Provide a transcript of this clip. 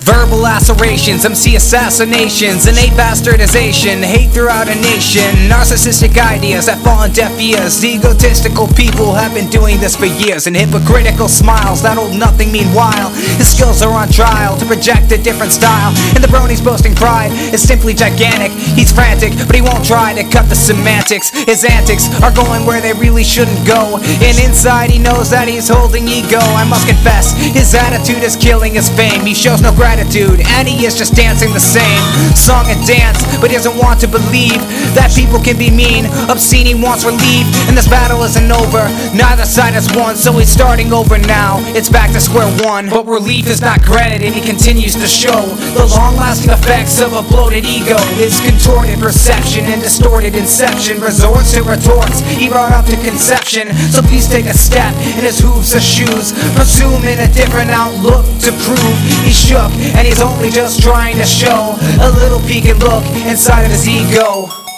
Verbal lacerations, MC assassinations, innate bastardization, hate throughout a nation, narcissistic ideas that fall on deaf ears. Egotistical people have been doing this for years, and hypocritical smiles that hold nothing meanwhile. His skills are on trial to project a different style, and the brony's boasting pride is simply gigantic. He's frantic, but he won't try to cut the semantics. His antics are going where they really shouldn't go, and inside he knows that he's holding ego. I must confess, his attitude is killing his fame. He shows no gratitude, and he is just dancing the same song and dance, but he doesn't want to believe that people can be mean. Obscene, he wants relief, and this battle isn't over. Neither side has won, so he's starting over now. It's back to square one, but relief is not granted, and he continues to show the long-lasting effects of a bloated ego. His contorted perception and distorted inception resorts to retorts he brought up to conception. So please take a step in his hooves or shoes, presuming a different outlook to prove he's shook, and he's only just trying to show a little peek and look inside of his ego.